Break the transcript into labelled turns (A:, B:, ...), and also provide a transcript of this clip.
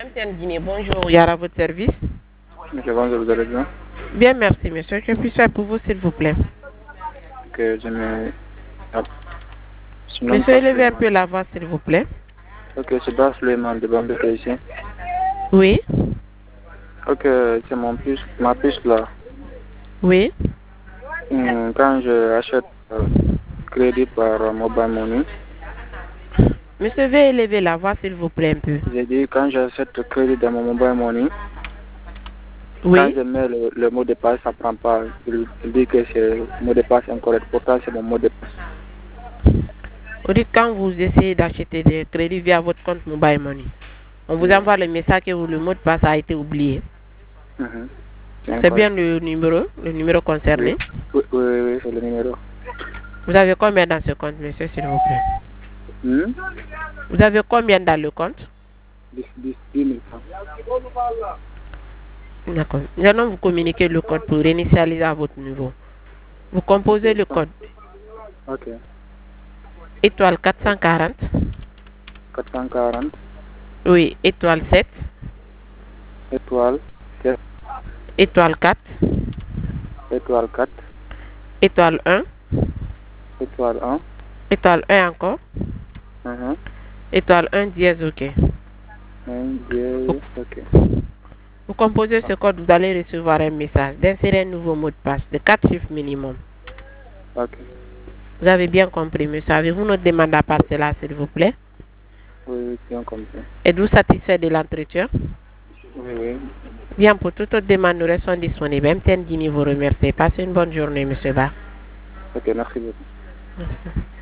A: MTN Guinée, bonjour, Yara, à votre service.
B: Monsieur, bonjour, vous allez bien?
A: Bien, merci, monsieur. Que puis-je faire pour vous, s'il vous plaît?
B: Que je me... Ah, je me nomme
A: Monsieur,
B: pas
A: élevez un
B: Suleiman.
A: peu la voix, s'il vous plaît.
B: Ok, c'est pas Suleiman de Bambé ici.
A: Oui,
B: Ok, c'est ma puce là.
A: oui.
B: Quand je achète crédit par mobile money,
A: Monsieur, veuillez élever la voix, s'il vous plaît, un peu.
B: j'ai dit quand j'achète crédit dans mon mobile money, quand
A: Oui.
B: je mets le mot de passe, ça prend pas. Il dit que c'est le mot de passe incorrect. Pourtant, c'est mon mot de passe.
A: Vous dites quand vous essayez d'acheter des crédits via votre compte mobile money, on vous
B: Oui.
A: envoie le message que le mot de passe a été oublié.
B: Mhm. C'est
A: C'est bien
B: incorrect.
A: le numéro concerné.
B: Oui, oui, oui, oui, c'est le numéro.
A: Vous avez combien dans ce compte, monsieur, s'il vous plaît?
B: Hmm?
A: Vous avez combien dans le compte?
B: 10 000 francs.
A: D'accord. Nous allons vous communiquer le code pour réinitialiser à votre niveau. Vous
B: Ok,
A: composez le code
B: ok.
A: étoile 440.
B: 440,
A: Oui, étoile 7,
B: étoile, 7,
A: étoile 4,
B: étoile 4,
A: étoile 1,
B: étoile 1,
A: étoile 1 encore,
B: uh-huh,
A: étoile 1 dièse OK.
B: 1,
A: Vous,
B: 2, ok.
A: vous composez ce code, vous allez recevoir un message d'insérer un nouveau mot de passe de 4 chiffres minimum.
B: Ok.
A: Vous avez bien compris, monsieur. Avez-vous notre demande à part cela, s'il vous plaît?
B: Oui, oui, bien compris.
A: Êtes-vous satisfait de l'entretien?
B: Oui, oui.
A: Bien, pour toute autre demande, nous restons disponibles. MTN Guinée vous remercie. Passez une bonne journée, monsieur Ba.
B: Ok, merci beaucoup.
A: Merci.